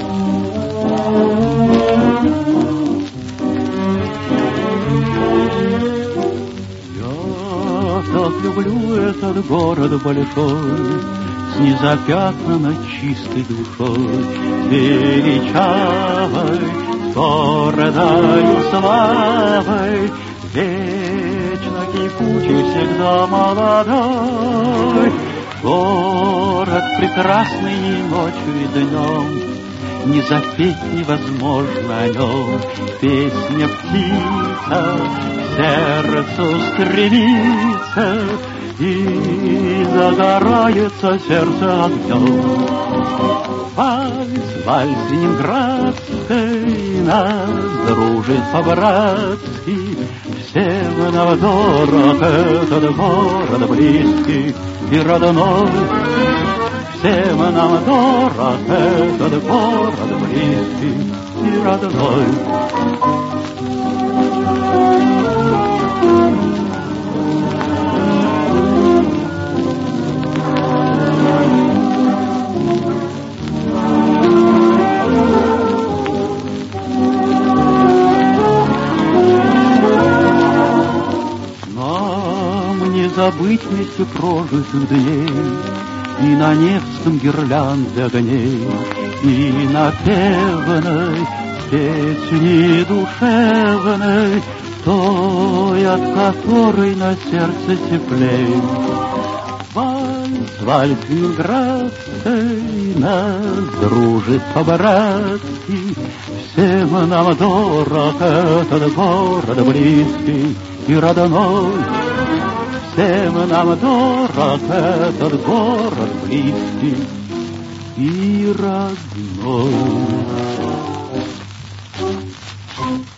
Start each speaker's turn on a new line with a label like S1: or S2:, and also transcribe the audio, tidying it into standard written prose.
S1: Так люблю этот город большой, с незапятнанной чистой душой, величавой, гордою славой, вечно кипучий, всегда молодой. Город прекрасный и ночью, и днем, не запеть невозможно о нем. Песня птица к сердцу стремится, и загорается сердце огнем. Вальс ленинградский нас дружит по-братски, всем нам дорог этот город близкий и родной. Всем нам дорог этот город близкий и родной. Нам не забыть вместе прожитых дней, и на Невском гирлянде огней, и напевной песни душевной, той, от которой на сердце теплей. Вальс ленинградский нас дружит по-братски, всем нам дорог этот город близкий и родной. Всем нам дорог этот город близкий и родной.